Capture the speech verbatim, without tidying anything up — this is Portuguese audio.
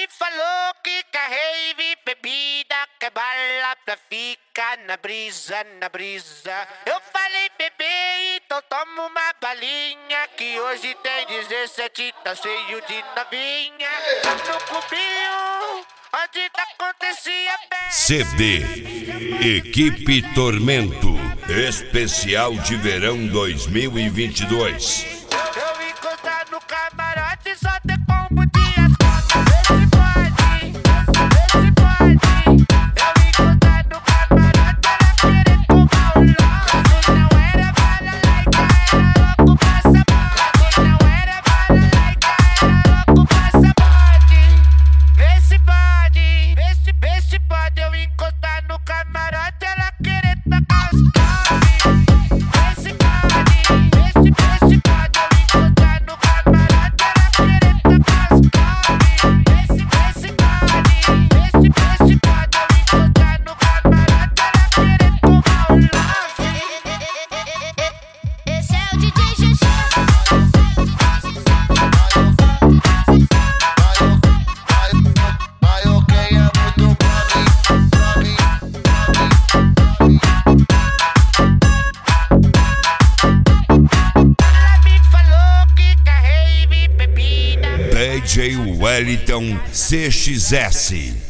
falou que quer rave, bebida, quer bala pra ficar na brisa, na brisa. Eu falei, bebê, então toma uma balinha, que hoje tem dezessete, tá cheio de novinha. Tá no clubinho, onde acontecia bem. C D Equipe Tormento Especial de Verão dois mil e vinte e dois. Eu encostar no camarote, só ter combo de asfalto. Vê se pode, vê se pode. Eu encostar no camarote, ela querer tomar o logo. Não era bala laica, era louco, passa bode. Não era bala laica, era louco, passa bode. Vê se pode, vê se, vê se pode. Eu encostar no camarote, ela querer tacar os pobres. Vê se pode, vê se, vê se pode. Eu encostar no camarote, ela querer tacar os pobres. Vê se, vê se pode, vê se, vê se pode. Eu encostar no camarote, ela querer tomar o love. Esse é o D J Xuxa. Ela me falou que quer rave, bebida. D J Wellington C X S.